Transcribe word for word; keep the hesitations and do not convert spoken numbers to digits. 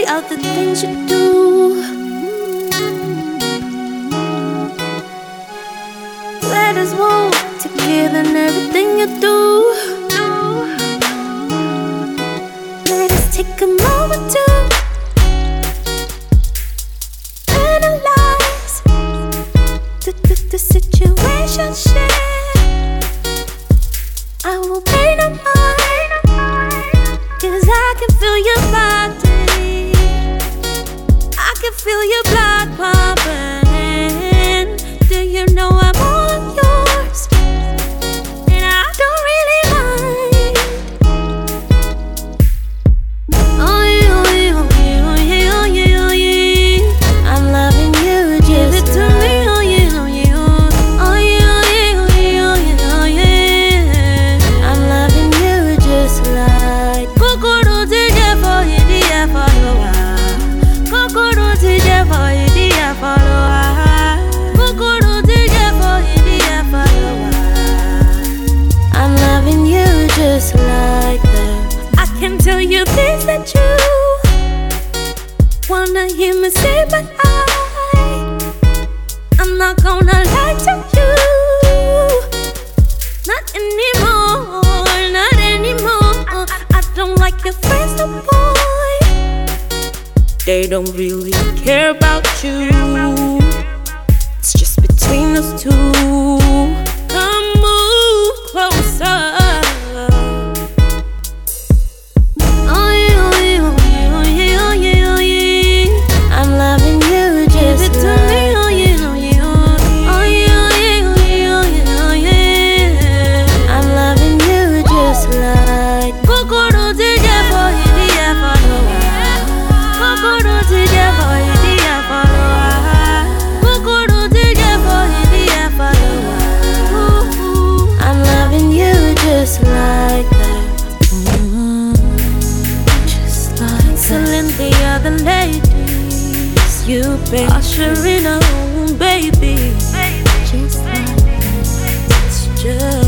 other things you do. Let us walk together in everything you do. Let us take a moment to analyze the, the, the situation. I will pay no mind, 'cause I can feel your body. I can feel your blood pumping. Do you know I'm all yours? And I don't really mind. Oh yeah, oh yeah, oh yeah, oh yeah, oh yeah, oh yeah. I'm loving you, give it to me. Oh yeah, oh yeah, oh yeah, oh yeah, oh yeah, oh yeah, oh yeah. I'm loving you just like Kokoro tige for you, dear follower. Kokoro tige for you, dear follower. Kokoro tige for you, dear follower. I'm loving you just like that. I can tell you things that you wanna hear me say, but I I'm not gonna lie to you. Not anymore, not anymore. I don't like your friends no more. They don't really care about you. It's just between us two. Come move closer. Oh yeah, oh yeah, oh yeah, oh yeah, oh yeah, oh yeah. I'm loving you just give it to me. Oh yeah, oh yeah, oh yeah, oh yeah, oh yeah, oh yeah, oh yeah. I'm loving you just like Kokoro tige for you, dear follower. Kokoro tige for you, dear follower. Kokoro tige for you, dear follower. I'm loving you just like that. Mm-hmm. Just like excellent the other ladies. You baby, ushering home, baby. Just like that. It's just